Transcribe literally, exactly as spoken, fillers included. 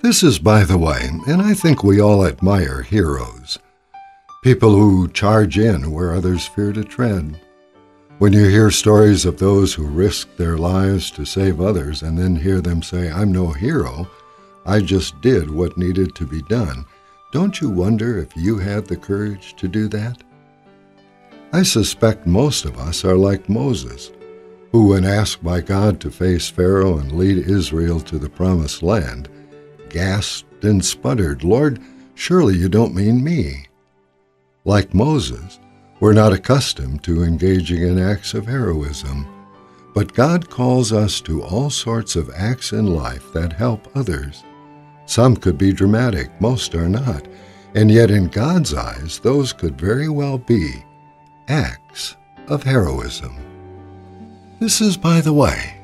This is by the way, and I think we all admire heroes. People who charge in where others fear to tread. When you hear stories of those who risked their lives to save others and then hear them say, "I'm no hero, I just did what needed to be done," don't you wonder if you had the courage to do that? I suspect most of us are like Moses, who, when asked by God to face Pharaoh and lead Israel to the promised land, gasped and sputtered, "Lord, surely you don't mean me." Like Moses, we're not accustomed to engaging in acts of heroism, but God calls us to all sorts of acts in life that help others. Some could be dramatic, most are not, and yet in God's eyes, those could very well be acts of heroism. This is by the way.